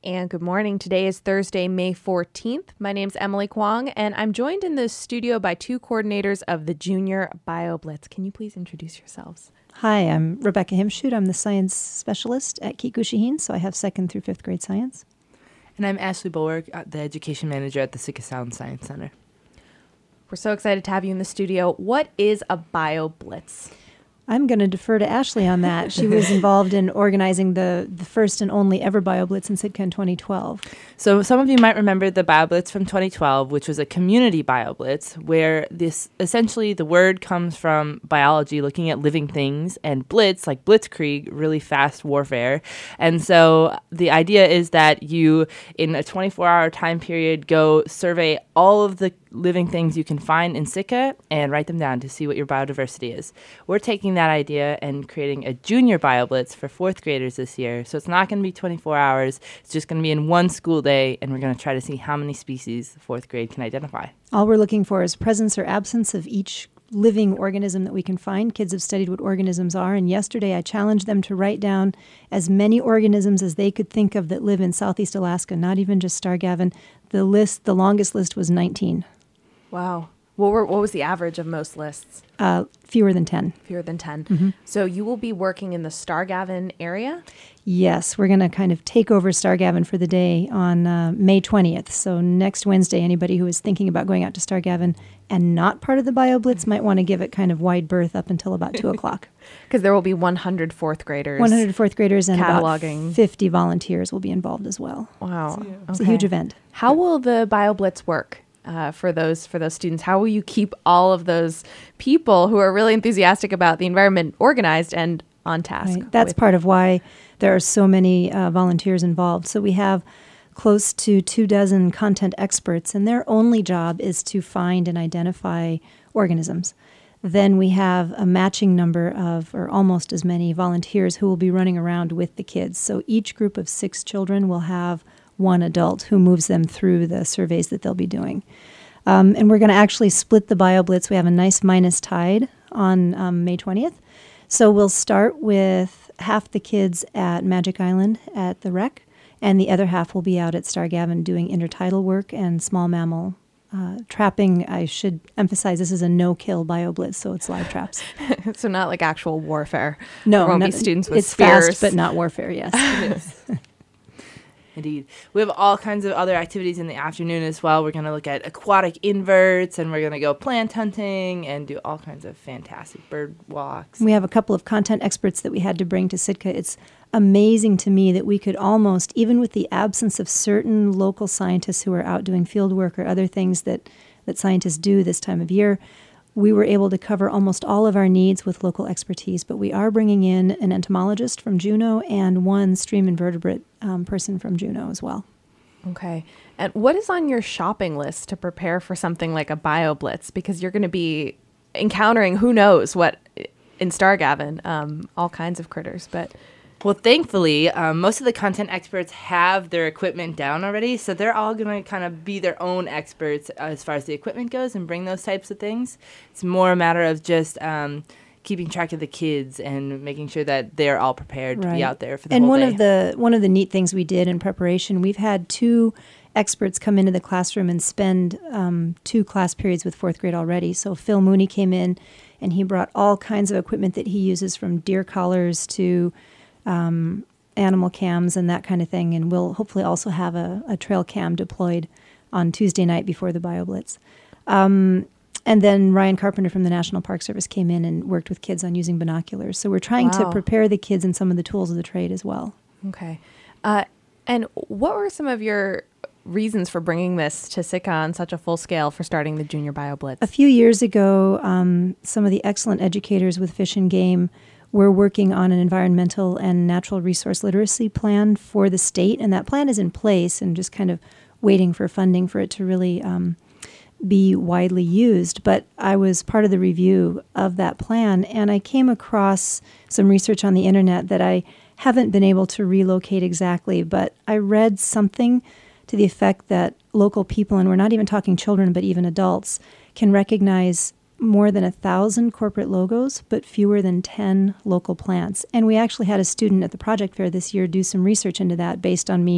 And good morning. Today is Thursday, May 14th. My name's Emily Kwong, and I'm joined in the studio by two coordinators of the Junior BioBlitz. Can you please introduce yourselves? Hi, I'm Rebecca Himshoot. I'm the science specialist at Kikuchihin, so I have 2nd through 5th grade science. And I'm Ashley Bulwark, the education manager at the Sitka Sound Science Center. We're so excited to have you in the studio. What is a BioBlitz? I'm going to defer to Ashley on that. She was involved in organizing the first and only ever BioBlitz in Sitka in 2012. So some of you might remember the BioBlitz from 2012, which was a community BioBlitz, where this essentially the word comes from biology, looking at living things, and blitz, like blitzkrieg, really fast warfare. And so the idea is that you, in a 24-hour time period, go survey all of the living things you can find in Sitka and write them down to see what your biodiversity is. We're taking that idea and creating a junior BioBlitz for 4th graders this year. So it's not going to be 24 hours. It's just going to be in one school day, and we're going to try to see how many species the 4th grade can identify. All we're looking for is presence or absence of each living organism that we can find. Kids have studied what organisms are, and yesterday I challenged them to write down as many organisms as they could think of that live in Southeast Alaska, not even just Stargavin. The longest list was 19. Wow. What was the average of most lists? Fewer than 10. Fewer than 10. Mm-hmm. So you will be working in the Stargavin area? Yes, we're going to kind of take over Stargavin for the day on May 20th. So next Wednesday, anybody who is thinking about going out to Stargavin and not part of the BioBlitz might want to give it kind of wide berth up until about 2 o'clock. Because there will be 100 4th graders. 100 4th graders and cataloging. About 50 volunteers will be involved as well. Wow. So, it's a huge event. How will the BioBlitz work? For those students, how will you keep all of those people who are really enthusiastic about the environment organized and on task? Right. That's part of why there are so many volunteers involved. So we have close to 24 content experts, and their only job is to find and identify organisms. Then we have a matching number of, or almost as many, volunteers who will be running around with the kids. So each group of 6 children will have one adult who moves them through the surveys that they'll be doing. And we're going to actually split the BioBlitz. We have a nice minus tide on May 20th. So we'll start with half the kids at Magic Island at the rec, and the other half will be out at Stargavin doing intertidal work and small mammal trapping. I should emphasize this is a no-kill BioBlitz, so it's live traps. So not like actual warfare. No, there won't be students with it's spears. Fast, but not warfare, yes. It is. Indeed. We have all kinds of other activities in the afternoon as well. We're going to look at aquatic inverts, and we're going to go plant hunting and do all kinds of fantastic bird walks. We have a couple of content experts that we had to bring to Sitka. It's amazing to me that we could almost, even with the absence of certain local scientists who are out doing field work or other things that scientists do this time of year, we were able to cover almost all of our needs with local expertise, but we are bringing in an entomologist from Juneau and one stream invertebrate person from Juneau as well. Okay. And what is on your shopping list to prepare for something like a BioBlitz? Because you're going to be encountering who knows what in Stargavin, all kinds of critters, but... Well, thankfully, most of the content experts have their equipment down already, so they're all going to kind of be their own experts as far as the equipment goes and bring those types of things. It's more a matter of just keeping track of the kids and making sure that they're all prepared to be out there for the whole day. And one of the neat things we did in preparation, we've had 2 experts come into the classroom and spend 2 class periods with 4th grade already. So Phil Mooney came in, and he brought all kinds of equipment that he uses, from deer collars to animal cams and that kind of thing, and we'll hopefully also have a trail cam deployed on Tuesday night before the BioBlitz. And then Ryan Carpenter from the National Park Service came in and worked with kids on using binoculars. So we're trying to prepare the kids in some of the tools of the trade as well. Okay. And what were some of your reasons for bringing this to Sitka on such a full scale for starting the Junior BioBlitz? A few years ago, some of the excellent educators with Fish and Game were working on an environmental and natural resource literacy plan for the state, and that plan is in place and just kind of waiting for funding for it to really be widely used. But I was part of the review of that plan, and I came across some research on the internet that I haven't been able to relocate exactly, but I read something to the effect that local people, and we're not even talking children, but even adults, can recognize more than 1,000 corporate logos, but fewer than 10 local plants. And we actually had a student at the project fair this year do some research into that based on me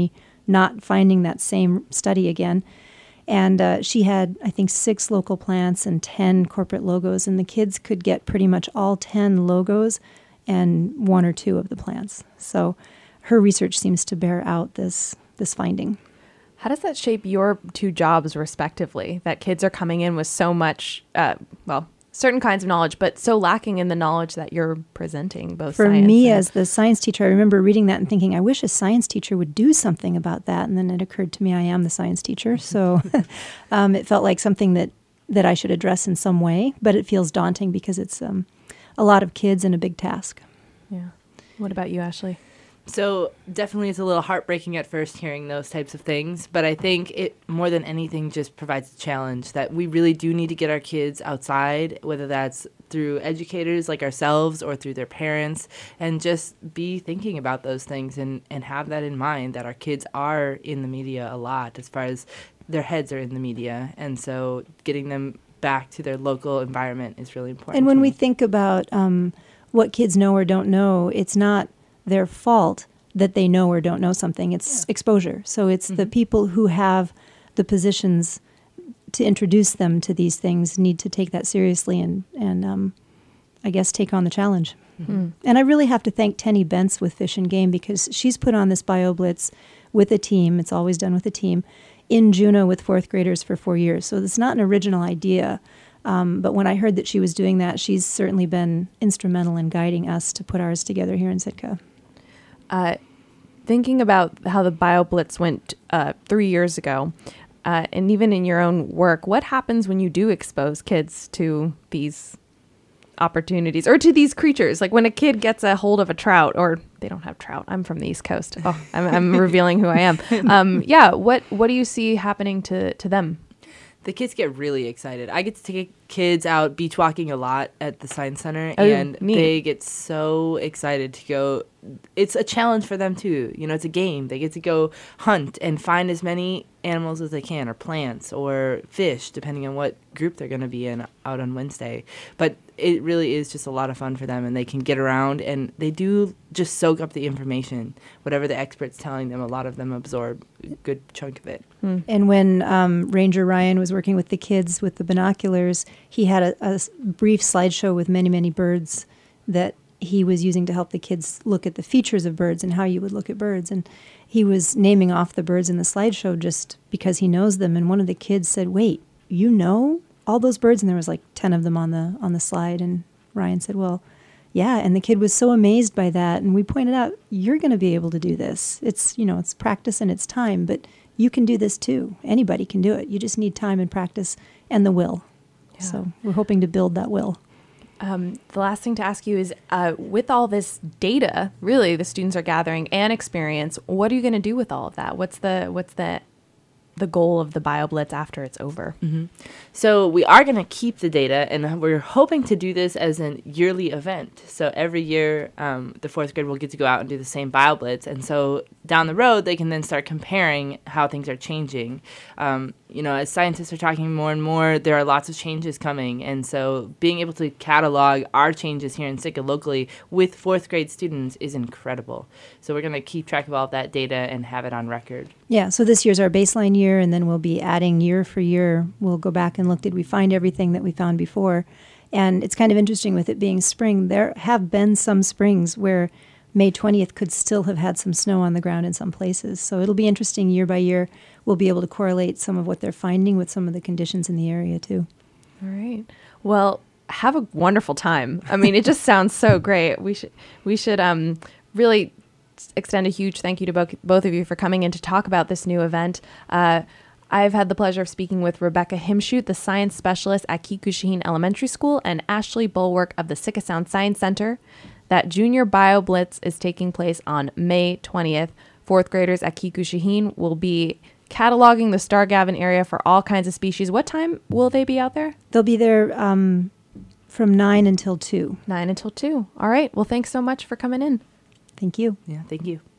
not finding that same study again. And she had, I think, 6 local plants and 10 corporate logos, and the kids could get pretty much all 10 logos and 1 or 2 of the plants. So her research seems to bear out this finding. How does that shape your 2 jobs respectively? That kids are coming in with so much, certain kinds of knowledge, but so lacking in the knowledge that you're presenting, both For science me, and as the science teacher, I remember reading that and thinking, I wish a science teacher would do something about that. And then it occurred to me I am the science teacher. So it felt like something that I should address in some way, but it feels daunting because it's a lot of kids and a big task. Yeah. What about you, Ashley? So definitely it's a little heartbreaking at first hearing those types of things, but I think it more than anything just provides a challenge that we really do need to get our kids outside, whether that's through educators like ourselves or through their parents, and just be thinking about those things and have that in mind that our kids are in the media a lot as far as their heads are in the media. And so getting them back to their local environment is really important. And when we think about what kids know or don't know, it's not their fault that they know or don't know something. It's exposure. So it's the people who have the positions to introduce them to these things need to take that seriously and I guess take on the challenge. Mm-hmm. And I really have to thank Tenny Bentz with Fish and Game because she's put on this BioBlitz with a team. It's always done with a team in Juneau with 4th graders for 4 years. So it's not an original idea. But when I heard that she was doing that, she's certainly been instrumental in guiding us to put ours together here in Sitka. Thinking about how the BioBlitz went 3 years ago, and even in your own work, what happens when you do expose kids to these opportunities or to these creatures? Like when a kid gets a hold of a trout, or they don't have trout. I'm from the East Coast. Oh, I'm revealing who I am. What do you see happening to them? The kids get really excited. I get to take kids out beach walking a lot at the Science Center, Oh, and neat. they get so excited to go. It's a challenge for them, too. You know, it's a game. They get to go hunt and find as many animals as they can, or plants, or fish, depending on what group they're going to be in out on Wednesday. But it really is just a lot of fun for them, and they can get around, and they do just soak up the information. Whatever the expert's telling them, a lot of them absorb a good chunk of it. And when Ranger Ryan was working with the kids with the binoculars, he had a brief slideshow with many, many birds that he was using to help the kids look at the features of birds and how you would look at birds. And he was naming off the birds in the slideshow just because he knows them. And one of the kids said, "Wait, you know all those birds?" And there was like 10 of them on the slide. And Ryan said, "Well, yeah." And the kid was so amazed by that. And we pointed out, you're going to be able to do this. It's practice and it's time, but you can do this too. Anybody can do it. You just need time and practice and the will. Yeah. So we're hoping to build that will. The last thing to ask you is, with all this data, really, the students are gathering and experience, what are you going to do with all of that? What's the goal of the BioBlitz after it's over? Mm-hmm. So we are going to keep the data, and we're hoping to do this as a yearly event. So every year, the 4th grade will get to go out and do the same BioBlitz. And so down the road, they can then start comparing how things are changing. As scientists are talking more and more, there are lots of changes coming. And so being able to catalog our changes here in Sitka locally with 4th grade students is incredible. So we're going to keep track of all of that data and have it on record. Yeah, so this year's our baseline year, and then we'll be adding year for year. We'll go back and look, did we find everything that we found before? And it's kind of interesting with it being spring. There have been some springs where May 20th could still have had some snow on the ground in some places. So it'll be interesting year by year. We'll be able to correlate some of what they're finding with some of the conditions in the area too. All right. Well, have a wonderful time. I mean, it just sounds so great. We should really extend a huge thank you to both of you for coming in to talk about this new event. I've had the pleasure of speaking with Rebecca Himshoot, the science specialist at Kikushihine Elementary School, and Ashley Bulwark of the Sitka Sound Science Center. That Junior BioBlitz is taking place on May 20th. 4th graders at Kikushihine will be cataloging the Stargavin area for all kinds of species. What time will they be out there? They'll be there from 9 until 2. 9 until 2. All right. Well, thanks so much for coming in. Thank you. Yeah, thank you.